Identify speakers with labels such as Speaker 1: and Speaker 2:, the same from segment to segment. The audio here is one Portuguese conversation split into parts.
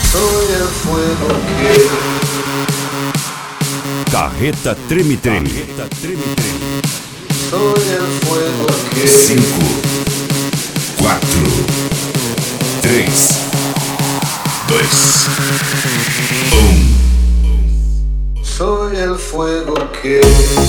Speaker 1: Soy el fuego que
Speaker 2: Carreta Treme Treme.
Speaker 1: soy el fuego que
Speaker 2: 5, 4, 3, 2, 1.
Speaker 1: soy el fuego que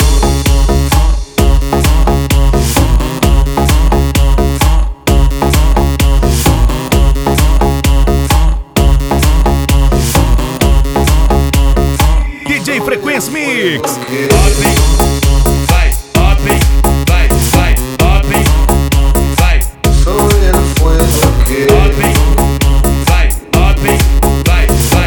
Speaker 2: DJ Frequência Mix.
Speaker 3: Vai, vai, vai, vai.
Speaker 1: soy el fuego que
Speaker 3: Vai, vai,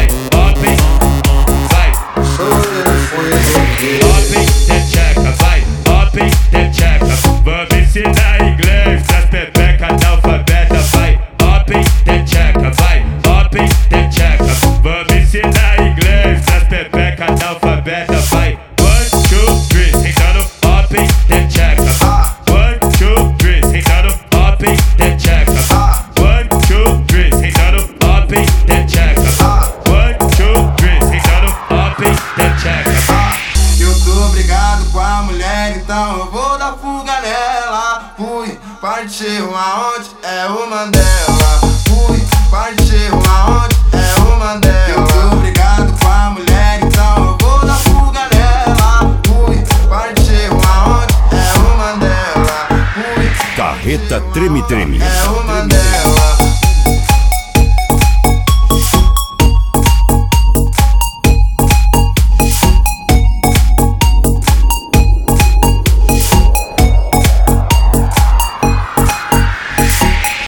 Speaker 3: vai.
Speaker 1: soy el fuego que
Speaker 3: Then checa, vai, then checa. Vamos ensinar inglês pras pepeca analfabeta, vai. Then checa, vai, then checa. Vamos ensinar inglês pras pepeca analfabeta, vai. 1, 2, 3, sentando, then checa. 1, 2, 3, sentando, then checa. 1, 2, 3, sentando, then checa. 1, 2, 3, sentando, then checa.
Speaker 4: Eu tô brigado com a mulher, então eu vou dar fuga nela. Fui, partiu aonde é o Mandela. Fui, partiu aonde é o Mandela. Eu tô brigado com a mulher, então eu vou dar fuga nela. Fui, partiu aonde é o Mandela. Fui,
Speaker 2: Carreta Treme Treme.
Speaker 4: é